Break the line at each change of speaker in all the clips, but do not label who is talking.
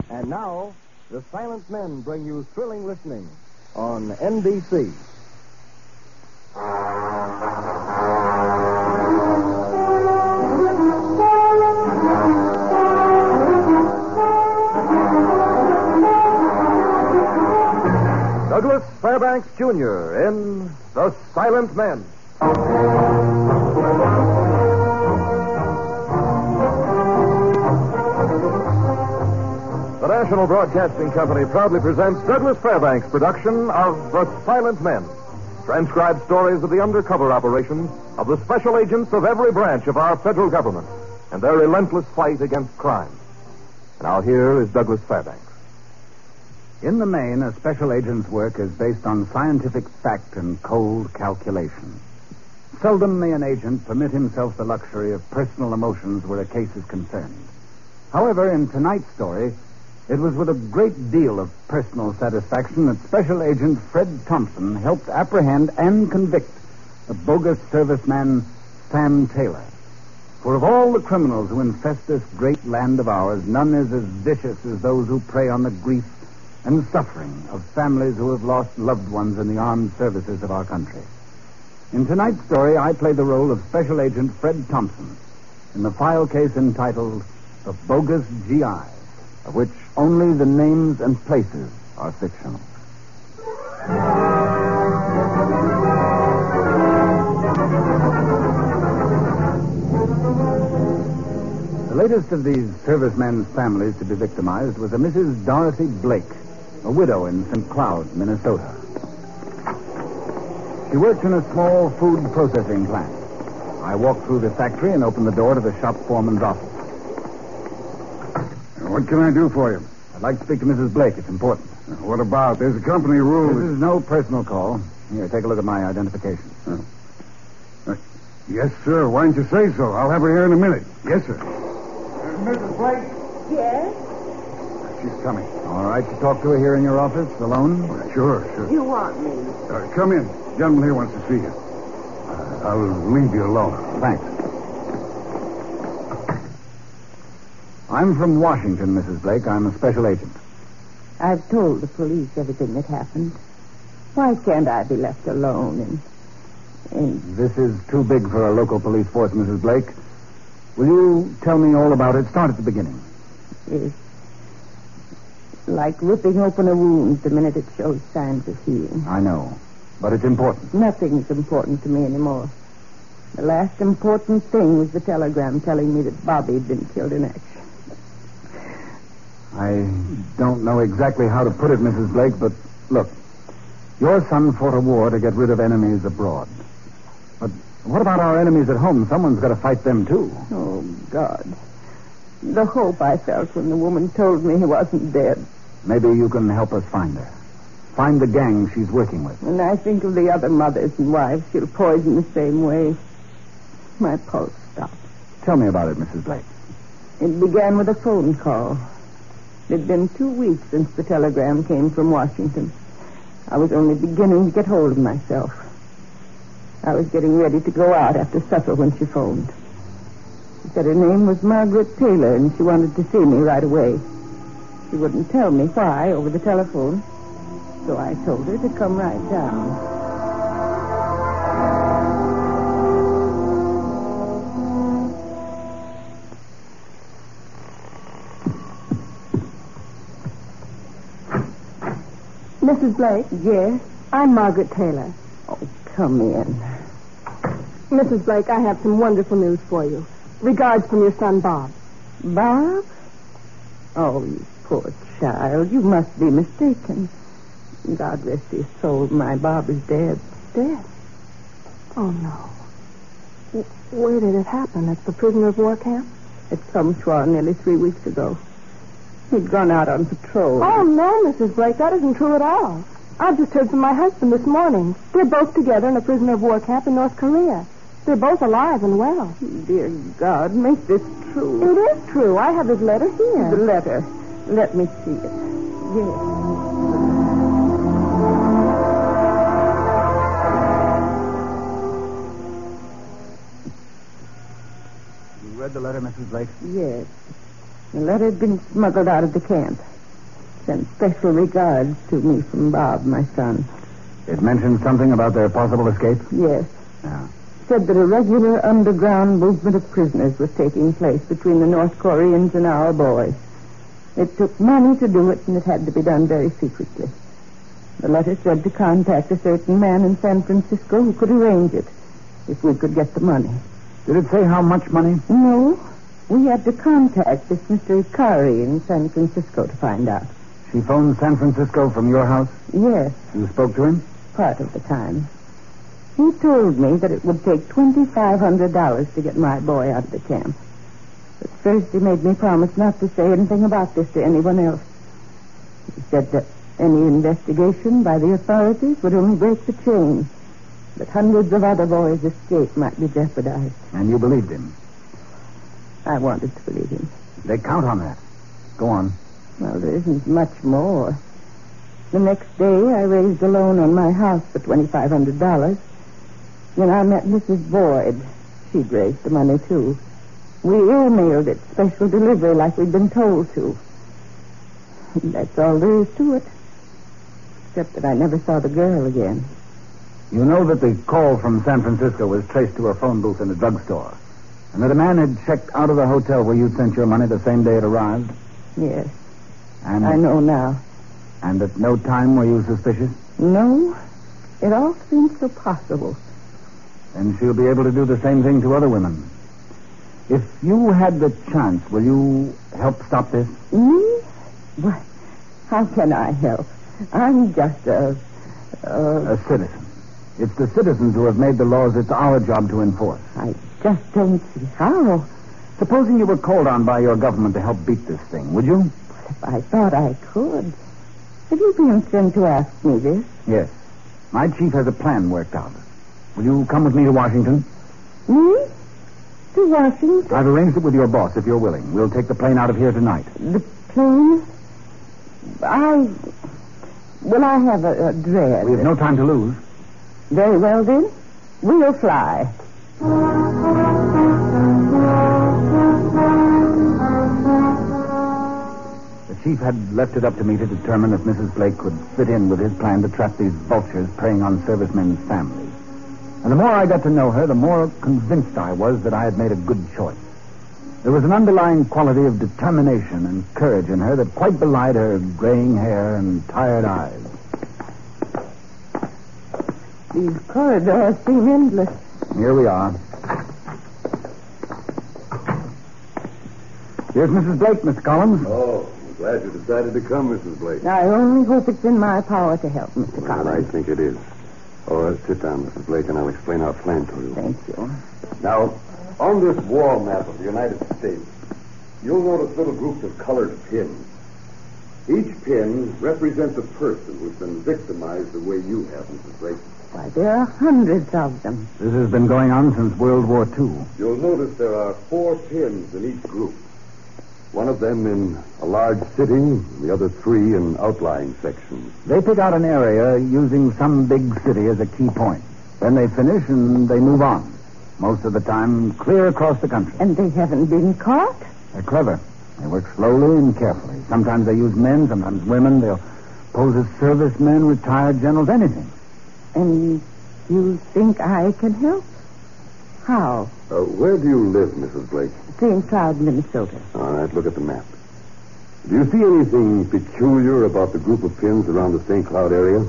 And now, the Silent Men bring you thrilling listening on NBC. Douglas Fairbanks, Jr. in The Silent Men. The National Broadcasting Company proudly presents Douglas Fairbanks' production of The Silent Men. Transcribed stories of the undercover operations of the special agents of every branch of our federal government and their relentless fight against crime. Now here is Douglas Fairbanks.
In the main, a special agent's work is based on scientific fact and cold calculation. Seldom may an agent permit himself the luxury of personal emotions where a case is concerned. However, in tonight's story, it was with a great deal of personal satisfaction that Special Agent Fred Thompson helped apprehend and convict the bogus serviceman Sam Taylor. For of all the criminals who infest this great land of ours, none is as vicious as those who prey on the grief and suffering of families who have lost loved ones in the armed services of our country. In tonight's story, I play the role of Special Agent Fred Thompson in the file case entitled The Bogus GI, of which only the names and places are fictional. The latest of these servicemen's families to be victimized was a Mrs. Dorothy Blake, a widow in St. Cloud, Minnesota. She worked in a small food processing plant. I walked through the factory and opened the door to the shop foreman's office.
What can I do for you?
I'd like to speak to Mrs. Blake. It's important.
What about? There's a company rule.
This is no personal call. Here, take a look at my identification.
Yes, sir. Why didn't you say so? I'll have her here in a minute. Yes, sir. Mrs. Blake?
Yes?
She's coming.
All right to talk to her here in your office, alone?
Sure.
You want me?
Come in. Gentleman here wants to see you. I'll leave you alone.
Thanks. I'm from Washington, Mrs. Blake. I'm a special agent.
I've told the police everything that happened. Why can't I be left alone and...
This is too big for a local police force, Mrs. Blake. Will you tell me all about it? Start at the beginning.
It's like ripping open a wound the minute it shows signs of healing.
I know, but it's important.
Nothing's important to me anymore. The last important thing was the telegram telling me that Bobby had been killed in action.
I don't know exactly how to put it, Mrs. Blake, but look, your son fought a war to get rid of enemies abroad. But what about our enemies at home? Someone's got to fight them, too.
Oh, God. The hope I felt when the woman told me he wasn't dead.
Maybe you can help us find her. Find the gang she's working with.
When I think of the other mothers and wives she'll poison the same way, my pulse stops.
Tell me about it, Mrs. Blake.
It began with a phone call. It had been 2 weeks since the telegram came from Washington. I was only beginning to get hold of myself. I was getting ready to go out after supper when she phoned. She said her name was Margaret Taylor, and she wanted to see me right away. She wouldn't tell me why over the telephone, so I told her to come right down.
Mrs. Blake?
Yes?
I'm Margaret Taylor.
Oh, come in.
Mrs. Blake, I have some wonderful news for you. Regards from your son, Bob.
Bob? Oh, you poor child. You must be mistaken. God rest his soul. My Bob is dead.
Dead? Oh, no. Where did it happen? At the prisoner of war camp?
At Sumchwa nearly 3 weeks ago. He'd gone out on patrol.
Oh, no, Mrs. Blake. That isn't true at all. I just heard from my husband this morning. They're both together in a prisoner of war camp in North Korea. They're both alive and well.
Dear God, make this true.
It is true. I have his letter here.
The letter. Let me see it. Yes.
You read the letter, Mrs. Blake?
Yes. The letter had been smuggled out of the camp. sent special regards to me from Bob, my son.
It mentioned something about their possible escape?
Yes.
Yeah.
Said that a regular underground movement of prisoners was taking place between the North Koreans and our boys. It took money to do it, and it had to be done very secretly. The letter said to contact a certain man in San Francisco who could arrange it, if we could get the money.
Did it say how much money?
No. We had to contact this Mr. Ikari in San Francisco to find out.
She phoned San Francisco from your house?
Yes,
You spoke to him?
part of the time. He told me that it would take $2,500 to get my boy out of the camp. But first he made me promise not to say anything about this to anyone else. He said that any investigation by the authorities would only break the chain, that hundreds of other boys' escape might be jeopardized.
And you believed him?
I wanted to believe him.
They count on that. Go on.
Well, there isn't much more. The next day, I raised a loan on my house for $2,500. Then I met Mrs. Boyd. She'd raised the money, too. We airmailed it, special delivery, like we'd been told to. That's all there is to it. Except that I never saw the girl again.
You know that the call from San Francisco was traced to a phone booth in a drugstore, and that a man had checked out of the hotel where you'd sent your money the same day it arrived?
Yes,
And
I know now.
And at no time were you suspicious?
No, it all seems so possible.
Then she'll be able to do the same thing to other women. If you had the chance, will you help stop this?
Me? Why, how can I help? I'm just
A citizen. It's the citizens who have made the laws it's our job to enforce.
I just don't see how.
Supposing you were called on by your government to help beat this thing, would you?
If I thought I could. Have you been sent to ask me this?
Yes. My chief has a plan worked out. Will you come with me to Washington?
Me? To Washington?
I've arranged it with your boss, if you're willing. We'll take the plane out of here tonight.
The plane? Well, I have a dread.
We have no time to lose.
Very well, then. We'll fly.
The chief had left it up to me to determine if Mrs. Blake could fit in with his plan to trap these vultures preying on servicemen's families. And the more I got to know her, the more convinced I was that I had made a good choice. There was an underlying quality of determination and courage in her that quite belied her graying hair and tired eyes.
These corridors seem endless.
Here we are. Here's Mrs. Blake, Mr. Collins.
Oh, I'm glad you decided to come, Mrs. Blake.
I only hope it's in my power to help, Mr.
Well, I
Collins.
think it is. Oh, sit down, Mrs. Blake, and I'll explain our plan to you.
Thank you.
Now, on this wall map of the United States, you'll notice little groups of colored pins. Each pin represents a person who's been victimized the way you have, Mrs. Blake.
Why, there are hundreds of them.
This has been going on since World War II.
You'll notice there are 4 pins in each group. One of them in a large city, the other 3 in outlying sections.
They pick out an area using some big city as a key point. Then they finish and they move on. Most of the time, clear across the country.
And they haven't been caught?
They're clever. They work slowly and carefully. Sometimes they use men, sometimes women. They'll pose as servicemen, retired generals, anything.
And you think I can help? How?
Where do you live, Mrs. Blake?
St. Cloud, Minnesota.
All right, look at the map. Do you see anything peculiar about the group of pins around the St. Cloud area?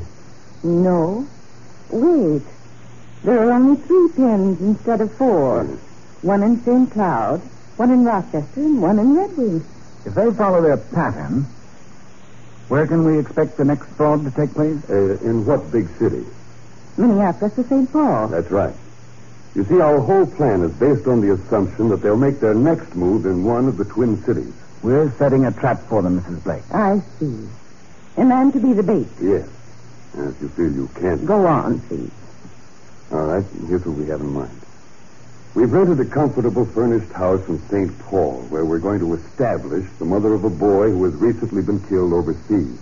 No. Wait. There are only 3 pins instead of 4. One in St. Cloud, one in Rochester, and one in Red Wing.
If they follow their pattern, where can we expect the next fraud to take place?
In what big city?
Minneapolis or St. Paul.
That's right. You see, our whole plan is based on the assumption that they'll make their next move in one of the twin cities.
We're setting a trap for them, Mrs. Blake.
I see. And I'm to be the bait.
Yes. And if you feel you can't...
Go on, please.
All right, here's what we have in mind. We've rented a comfortable furnished house in St. Paul, where we're going to establish the mother of a boy who has recently been killed overseas.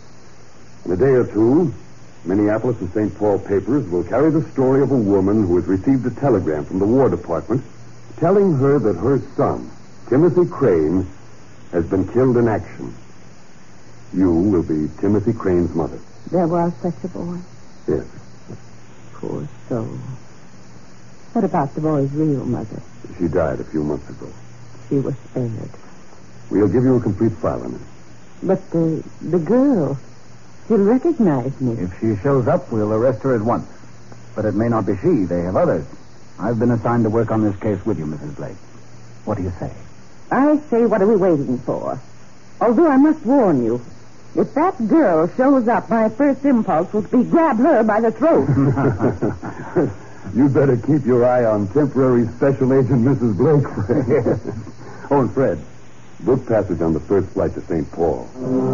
In a day or two, Minneapolis and St. Paul papers will carry the story of a woman who has received a telegram from the War Department telling her that her son, Timothy Crane, has been killed in action. You will be Timothy Crane's mother.
There was such a boy.
Yes.
Poor soul. What about the boy's real mother?
She died a few months ago.
She was spared.
We'll give you a complete file on it.
But the girl, she'll recognize me.
If she shows up, we'll arrest her at once. But it may not be she. They have others. I've been assigned to work on this case with you, Mrs. Blake. What do you say?
I say, what are we waiting for? Although I must warn you, if that girl shows up, my first impulse will be grab her by the throat.
You'd better keep your eye on temporary special agent Mrs. Blake, Fred. Oh, and Fred, book passage on the first flight to St. Paul.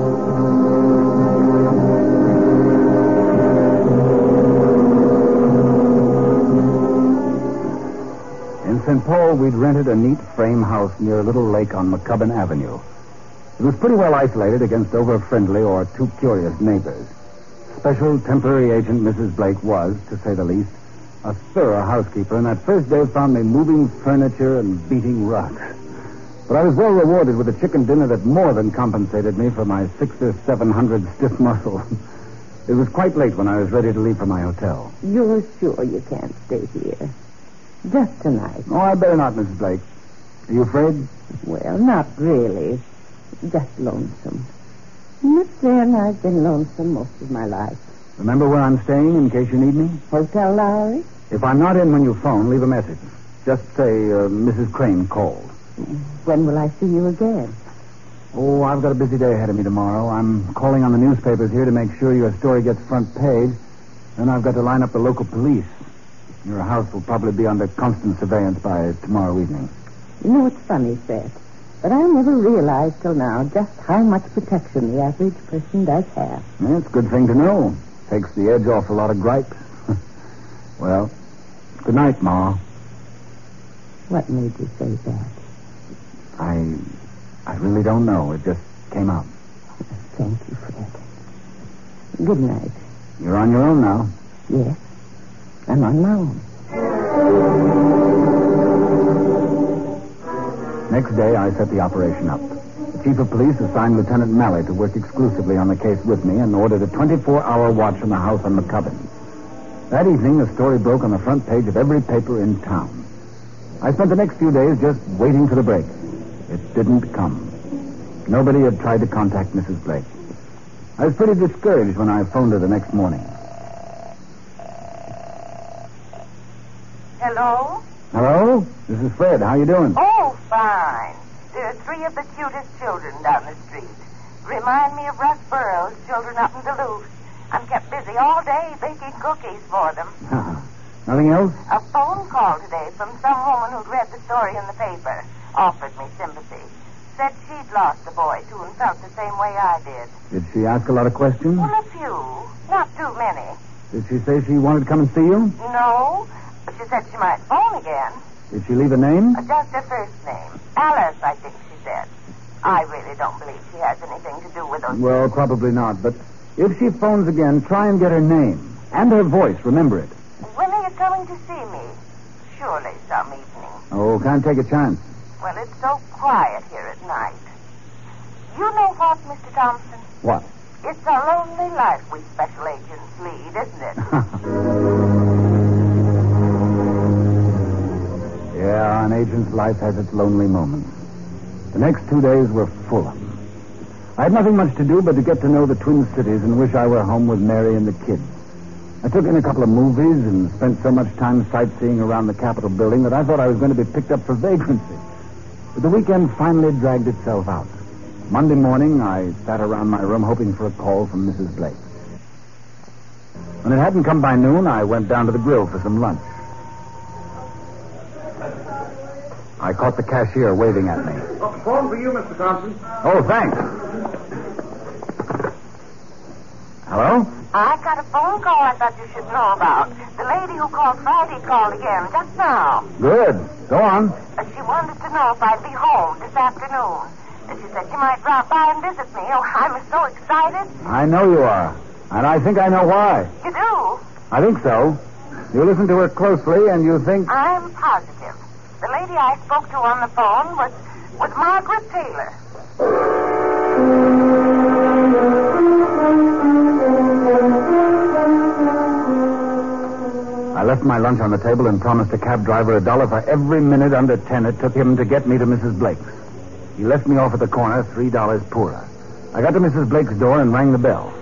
In St. Paul, we'd rented a neat frame house near a little lake on McCubbin Avenue. It was pretty well isolated against over-friendly or too curious neighbors. Special temporary agent Mrs. Blake was, to say the least, a thorough housekeeper, and that first day found me moving furniture and beating rugs. But I was well rewarded with a chicken dinner that more than compensated me for my 600 or 700 stiff muscles. It was quite late when I was ready to leave for my hotel.
You're sure you can't stay here? Just tonight?
Oh, I better not, Mrs. Blake. Are you afraid?
Well, not really. Just lonesome. But then I've been lonesome most of my life.
Remember where I'm staying in case you need me?
Hotel Lowry?
If I'm not in when you phone, leave a message. Just say Mrs. Crane called.
When will I see you again?
Oh, I've got a busy day ahead of me tomorrow. I'm calling on the newspapers here to make sure your story gets front page. Then I've got to line up the local police. Your house will probably be under constant surveillance by tomorrow evening.
You know, it's funny, Seth, but I never realized till now just how much protection the average person does have.
Yeah, it's a good thing to know. Takes the edge off a lot of gripes. Well, good night, Ma.
What made you say that?
I really don't know. It just came out.
Thank you, Fred. Good night.
You're on your own now.
Yes, I'm on my own.
Next day, I set the operation up. The chief of police assigned Lieutenant Malley to work exclusively on the case with me and ordered a 24-hour watch on the house on McCubbin. That evening, the story broke on the front page of every paper in town. I spent the next few days just waiting for the break. It didn't come. Nobody had tried to contact Mrs. Blake. I was pretty discouraged when I phoned her the next morning.
Hello?
Hello? This is Fred. How you doing?
Oh, fine. There are 3 of the cutest children down the street. Remind me of Russ Burroughs' children up in Duluth. I'm kept busy all day baking cookies for them.
Nothing else?
A phone call today from some woman who'd read the story in the paper. Offered me sympathy. Said she'd lost a boy, too, and felt the same way I did.
Did she ask a lot of questions?
Well, a few. Not too many.
Did she say she wanted to come and see you?
No. But she said she might phone again.
Did she leave a name?
Just her first name. Alice, I think she said. I really don't believe she has anything to do with those...
Well, probably not, but if she phones again, try and get her name. And her voice, remember it.
When are you coming to see me? Surely some evening.
Oh, can't take a chance.
Well, it's so quiet here at night. You know what, Mr. Thompson?
What?
It's a lonely life we special agents lead, isn't it?
Yeah, an agent's life has its lonely moments. The next 2 days were full of them. I had nothing much to do but to get to know the Twin Cities and wish I were home with Mary and the kids. I took in a couple of movies and spent so much time sightseeing around the Capitol building that I thought I was going to be picked up for vagrancy. But the weekend finally dragged itself out. Monday morning, I sat around my room hoping for a call from Mrs. Blake. When it hadn't come by noon, I went down to the grill for some lunch. I caught the cashier waving at me.
Phone for you, Mr. Thompson.
Oh, thanks. Hello?
I got a phone call I thought you should know about. The lady who called Friday called again just now.
Good. Go on.
She wanted to know if I'd be home this afternoon. She said she might drop by and visit me. Oh, I'm so excited.
I know you are. And I think I know why.
You do?
I think so. You listen to her closely and you think...
I'm positive. The lady I spoke to on the phone was Margaret Taylor.
left my lunch on the table and promised a cab driver $1 for every minute under 10 it took him to get me to Mrs. Blake's. He left me off at the corner, $3 poorer. I got to Mrs. Blake's door and rang the bell.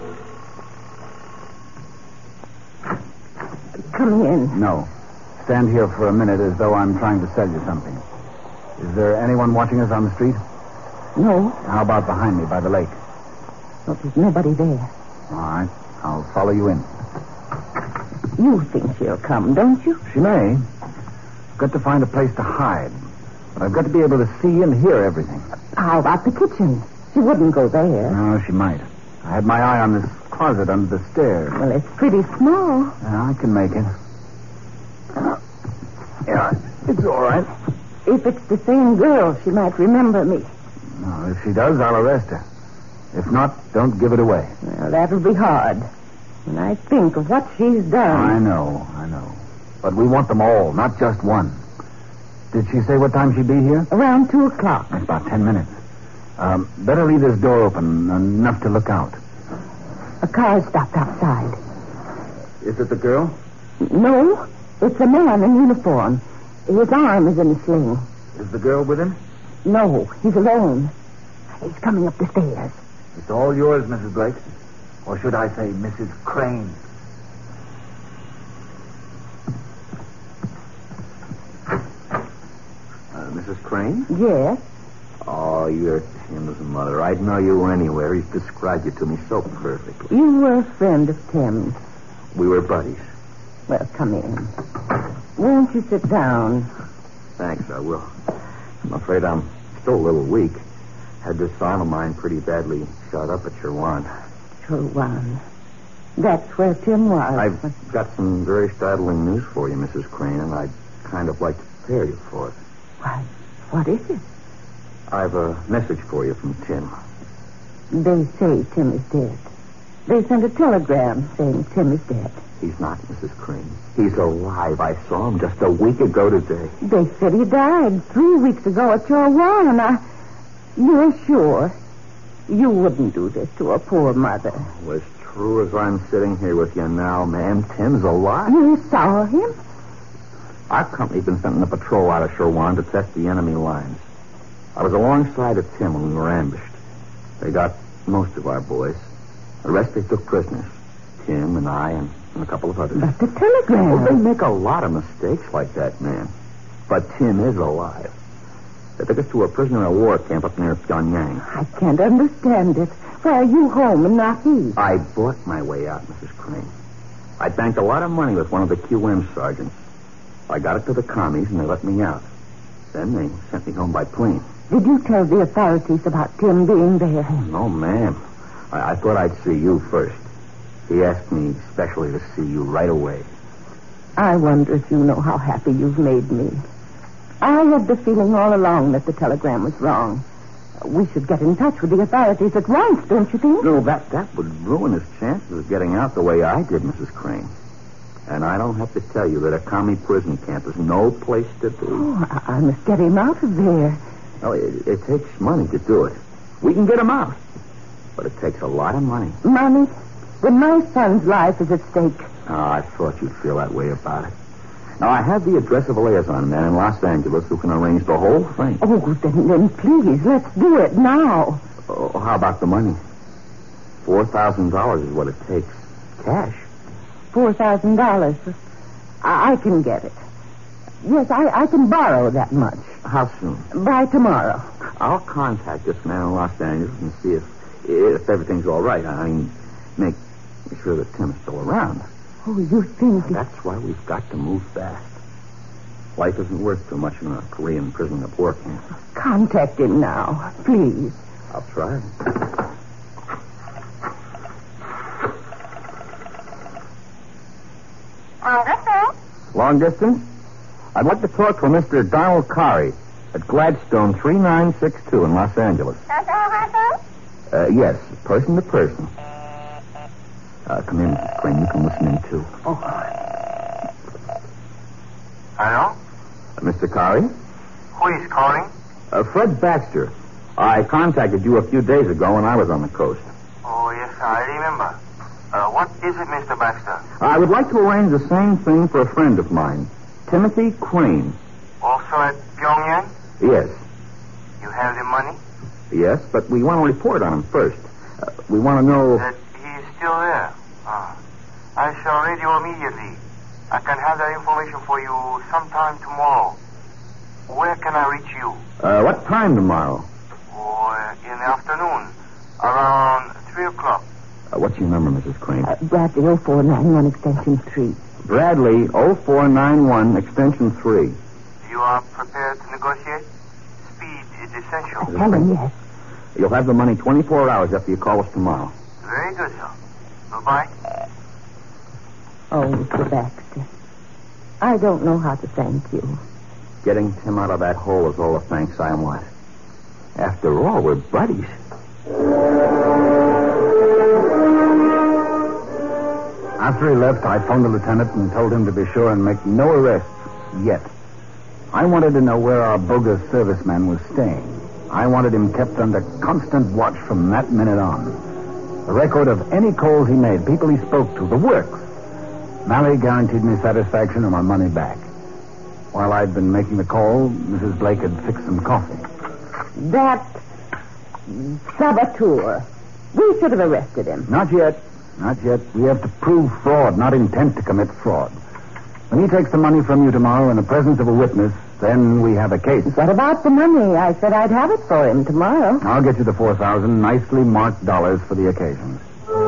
Come in.
No. Stand here for a minute as though I'm trying to sell you something. Is there anyone watching us on the street?
No.
How about behind me by the lake?
Well, there's nobody there.
All right. I'll follow you in.
You think she'll come, don't you?
She may. I've got to find a place to hide. But I've got to be able to see and hear everything.
How about the kitchen? She wouldn't go there.
No, she might. I had my eye on this closet under the stairs.
Well, it's pretty small.
Yeah, I can make it. Yeah, it's all right.
If it's the same girl, she might remember me.
No, if she does, I'll arrest her. If not, don't give it away.
Well, that'll be hard. When I think of what she's done.
I know. But we want them all, not just one. Did she say what time she'd be here?
Around 2 o'clock.
That's about 10 minutes. Better leave this door open enough to look out.
A car stopped outside.
Is it the girl?
No, it's a man in uniform. His arm is in a sling.
Is the girl with him?
No, he's alone. He's coming up the stairs.
It's all yours, Mrs. Blake. Or should I say, Mrs. Crane? Mrs. Crane?
Yes.
Oh, you're Tim's mother. I'd know you anywhere. He's described you to me so perfectly.
You were a friend of Tim's.
We were buddies.
Well, come in. Won't you sit down?
Thanks, I will. I'm afraid I'm still a little weak. Had this arm of mine pretty badly shot up at Cherwan.
Cherwan. That's where Tim was.
I've got some very startling news for you, Mrs. Crane, and I'd kind of like to prepare you for it.
Why, what is it?
I've a message for you from Tim.
They say Tim is dead. They sent a telegram saying Tim is dead.
He's not, Mrs. Crane. He's alive. I saw him just a week ago today.
They said he died 3 weeks ago at Cherwan, and You're sure you wouldn't do this to a poor mother?
Well, as true as I'm sitting here with you now, ma'am, Tim's alive.
You saw him?
Our company's been sending a patrol out of Cherwan to test the enemy lines. I was alongside of Tim when we were ambushed. They got most of our boys. The rest they took prisoners. Tim and I and a couple of others.
But the telegram...
Well, they make a lot of mistakes like that, man. But Tim is alive. They took us to a prisoner of war camp up near Pyongyang.
I can't understand it. Why are you home and not he?
I bought my way out, Mrs. Crane. I banked a lot of money with one of the QM sergeants. I got it to the commies, and they let me out. Then they sent me home by plane.
Did you tell the authorities about Tim being there?
Oh, no, ma'am. I thought I'd see you first. He asked me specially to see you right away.
I wonder if you know how happy you've made me. I had the feeling all along that the telegram was wrong. We should get in touch with the authorities at once, don't you think?
No, that would ruin his chances of getting out the way I did, Mrs. Crane. And I don't have to tell you that a commie prison camp is no place to be.
Oh, I must get him out of there.
No, it takes money to do it. We can get him out. But it takes a lot of money.
Money? When my son's life is at stake.
Oh, I thought you'd feel that way about it. Now, I have the address of a liaison man in Los Angeles who can arrange the whole thing.
Oh, then please, let's do it now.
Oh, how about the money? $4,000 is what it takes. Cash.
$4,000. I can get it. Yes, I can borrow that much.
How soon?
By tomorrow.
I'll contact this man in Los Angeles and see if everything's all right. I mean, make sure that Tim's still around.
Oh, you think...
That's why we've got to move fast. Life isn't worth too much in a Korean prison of war camp.
Contact him now, please.
I'll try.
Long distance?
Long distance? I'd like to talk to Mr. Donald Kari at Gladstone 3962 in Los Angeles. Yes, person to person. Come in, Crane. You can listen in, too.
Oh. Hello?
Mr. Kari?
Who is calling?
Fred Baxter. I contacted you a few days ago when I was on the coast.
Oh, yes, I remember. What is it, Mr. Baxter?
I would like to arrange the same thing for a friend of mine, Timothy Crane.
Also at Pyongyang?
Yes.
You have the money?
Yes, but we want to report on him first. We want to know...
That he is still there? I shall radio immediately. I can have that information for you sometime tomorrow. Where can I reach you?
What time tomorrow?
In the afternoon. Around 3 o'clock.
What's your number, Mrs. Crane?
Bradley 0491 extension 3.
Bradley 0491 extension 3.
You are prepared to negotiate? Speed is essential.
Tell him yes.
You'll have the money 24 hours after you call us tomorrow.
Very good, sir. Goodbye.
Oh, Mr. Baxter, I don't know how to thank you.
Getting Tim out of that hole is all the thanks I want. After all, we're buddies.
After he left, I phoned the lieutenant and told him to be sure and make no arrests yet. I wanted to know where our bogus serviceman was staying. I wanted him kept under constant watch from that minute on. The record of any calls he made, people he spoke to, the works. Malley guaranteed me satisfaction and my money back. While I'd been making the call, Mrs. Blake had fixed some coffee.
That saboteur. We should have arrested him.
Not yet. Not yet. We have to prove fraud, not intent to commit fraud. When he takes the money from you tomorrow in the presence of a witness, then we have a case.
What about the money? I said I'd have it for him tomorrow.
I'll get you the 4,000 nicely marked dollars for the occasion.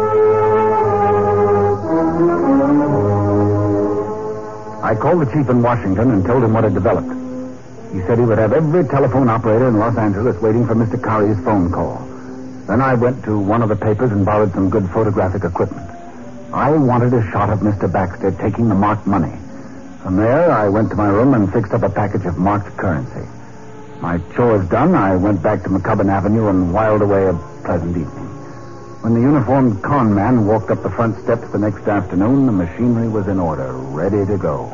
I called the chief in Washington and told him what had developed. He said he would have every telephone operator in Los Angeles waiting for Mr. Curry's phone call. Then I went to one of the papers and borrowed some good photographic equipment. I wanted a shot of Mr. Baxter taking the marked money. From there, I went to my room and fixed up a package of marked currency. My chores done, I went back to McCubbin Avenue and whiled away a pleasant evening. When the uniformed con man walked up the front steps the next afternoon, the machinery was in order, ready to go.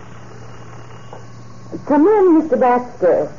Come in, Mr. Baxter.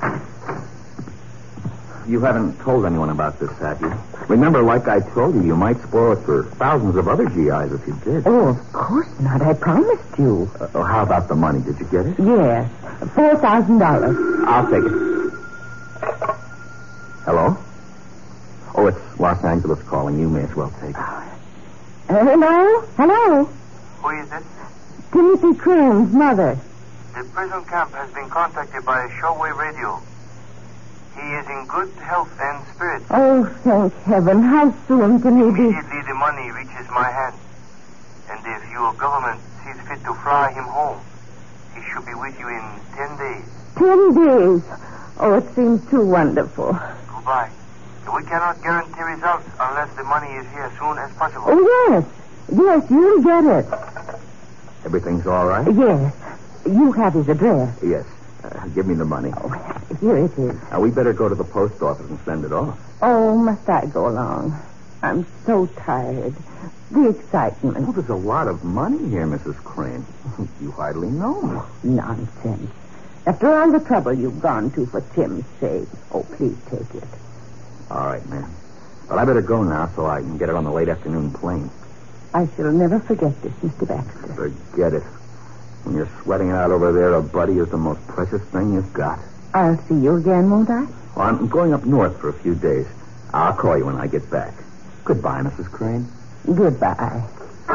You haven't told anyone about this, have you? Remember, like I told you, you might spoil it for thousands of other GIs if you did.
Oh, of course not. I promised you.
How about the money? Did you get it?
Yes. $4,000.
I'll take it. Hello? Oh, it's Los Angeles calling. You may as well take it.
Hello? Hello?
Who is it?
Timothy Crane's mother.
The prison camp has been contacted by a shortwave radio. He is in good health and spirits.
Oh, thank heaven. How soon can he be?
Immediately the money reaches my hand. And if your government sees fit to fly him home, he should be with you in 10 days.
10 days? Oh, it seems too wonderful.
Goodbye. We cannot guarantee results unless the money is here as soon as possible.
Oh, yes. Yes, you'll get it.
Everything's all right?
Yes. You have his address.
Yes. Give me the money.
Oh, here it is.
Now, we better go to the post office and send it off.
Oh, must I go along? I'm so tired. The excitement.
Oh, there's a lot of money here, Mrs. Crane. You hardly know me.
Nonsense. After all the trouble you've gone to for Tim's sake. Oh, please take it.
All right, ma'am. Well, I better go now so I can get it on the late afternoon plane.
I shall never forget this, Mr. Baxter.
Forget it. When you're sweating it out over there, a buddy is the most precious thing you've got.
I'll see you again, won't I?
Well, I'm going up north for a few days. I'll call you when I get back. Goodbye, Mrs. Crane.
Goodbye.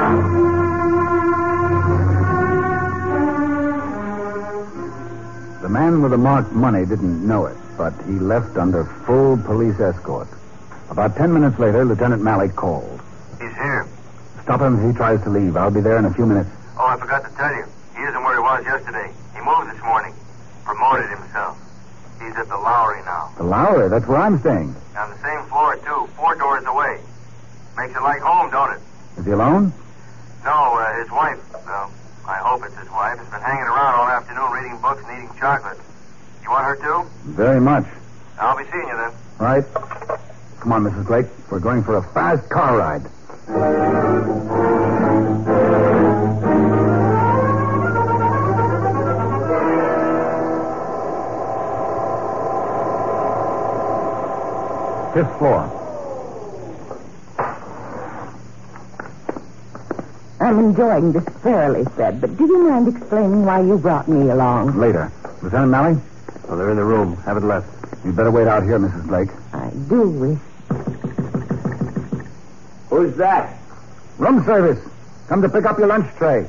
The man with the marked money didn't know it, but he left under full police escort. About 10 minutes later, Lieutenant Malley called.
He's here.
Stop him if he tries to leave. I'll be there in a few minutes.
Oh, I forgot to tell you. He isn't where he was yesterday. He moved this morning. Promoted himself. He's at the Lowry now.
The Lowry? That's where I'm staying.
On the same floor, too. 4 doors away. Makes it like home, don't it?
Is he alone?
No, his wife. Well, I hope it's his wife. Has been hanging around all afternoon reading books and eating chocolate. You want her, too?
Very much.
I'll be seeing you then.
Right. Come on, Mrs. Blake. We're going for a fast car ride. Fifth floor.
I'm enjoying this thoroughly, Fred, but do you mind explaining why you brought me along?
Later. Lieutenant Malley?
Oh, they're in the room. Haven't left.
You'd better wait out here, Mrs. Blake.
I do wish.
Who's that?
Room service. Come to pick up your lunch tray.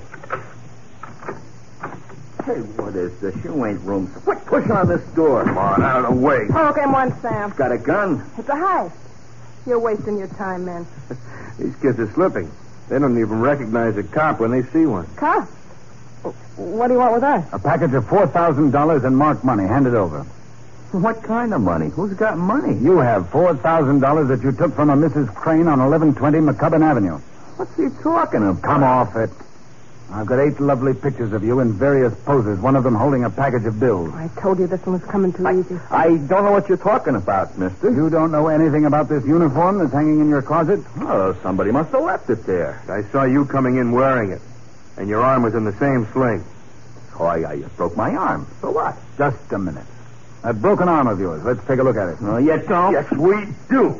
Hey, what is this? You ain't room. Quit pushing on this door. Come on, out of the way.
Okay, one, Sam.
Got a gun?
It's a heist. You're wasting your time, man.
These kids are slipping. They don't even recognize a cop when they see one.
Cop? What do you want with us?
A package of $4,000 in marked money. Hand it over.
What kind of money? Who's got money?
You have $4,000 that you took from a Mrs. Crane on 1120 McCubbin Avenue.
What's he talking about?
Come off it. I've got 8 lovely pictures of you in various poses, one of them holding a package of bills.
I told you this one was coming too easy.
I don't know what you're talking about, mister.
You don't know anything about this uniform that's hanging in your closet?
Oh, somebody must have left it there.
I saw you coming in wearing it, and your arm was in the same sling.
Oh, I broke my arm. So what?
Just a minute. That broken arm of yours. Let's take a look at it.
No, you don't.
Yes, we do.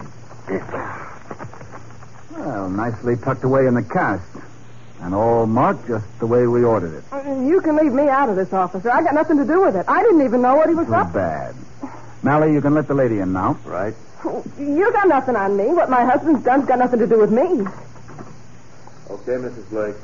Well, nicely tucked away in the cast. And all marked just the way we ordered it.
You can leave me out of this, officer. I got nothing to do with it. I didn't even know what he was
Too
up to.
bad. Mally, you can let the lady in now.
Right.
You got nothing on me. What my husband's done's got nothing to do with me.
Okay, Mrs. Blake.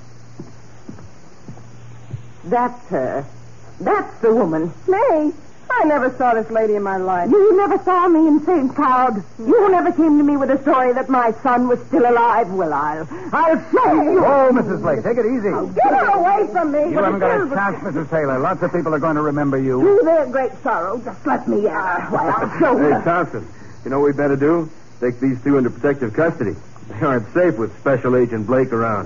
That's her. That's the woman.
Me? I never saw this lady in my life.
You never saw me in St. Cloud. You never came to me with a story that my son was still alive. Well, I'll show you.
Oh, Mrs. Blake, take it easy.
Get her away from me.
You haven't got a chance, Mrs. Taylor. Lots of people are going to remember you.
To their great sorrow, just let me in. Why, I'll show
Hey,
her.
Thompson, you know what we better do? Take these two into protective custody. They aren't safe with Special Agent Blake around.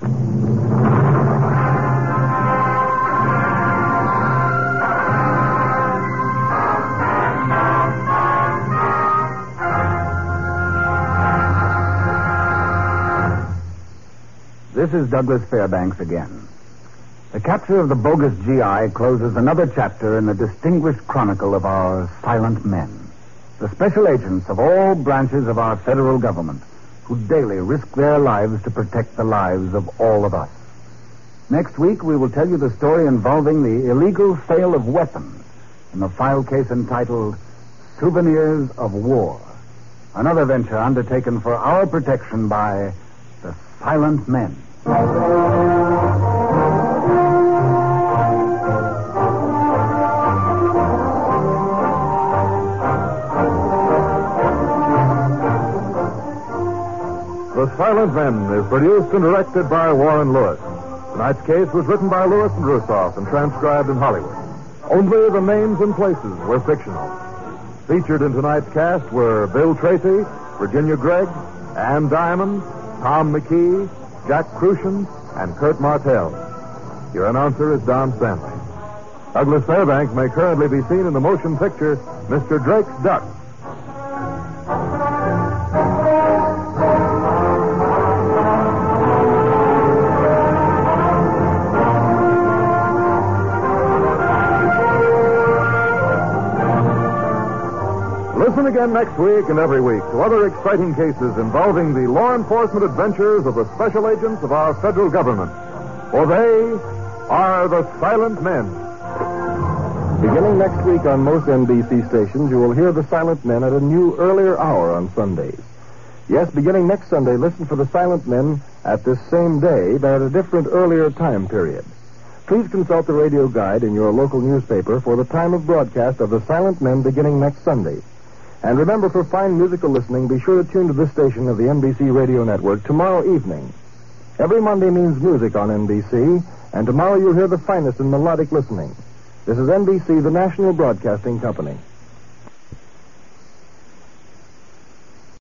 This is Douglas Fairbanks again. The capture of the bogus GI closes another chapter in the distinguished chronicle of our silent men, the special agents of all branches of our federal government who daily risk their lives to protect the lives of all of us. Next week, we will tell you the story involving the illegal sale of weapons in the file case entitled Souvenirs of War, another venture undertaken for our protection by the Silent Men.
The Silent Men is produced and directed by Warren Lewis. Tonight's case was written by Lewis and Russoff and transcribed in Hollywood. Only the names and places were fictional. Featured in tonight's cast were Bill Tracy, Virginia Gregg, Ann Diamond, Tom McKee, Jack Crucian, and Kurt Martell. Your announcer is Don Stanley. Douglas Fairbanks may currently be seen in the motion picture Mr. Drake's Duck. Listen again next week and every week to other exciting cases involving the law enforcement adventures of the special agents of our federal government. For they are the Silent Men.
Beginning next week on most NBC stations, you will hear the Silent Men at a new, earlier hour on Sundays. Yes, beginning next Sunday, listen for the Silent Men at this same day, but at a different, earlier time period. Please consult the radio guide in your local newspaper for the time of broadcast of the Silent Men beginning next Sunday. And remember, for fine musical listening, be sure to tune to this station of the NBC Radio Network tomorrow evening. Every Monday means music on NBC, and tomorrow you'll hear the finest in melodic listening. This is NBC, the National Broadcasting Company.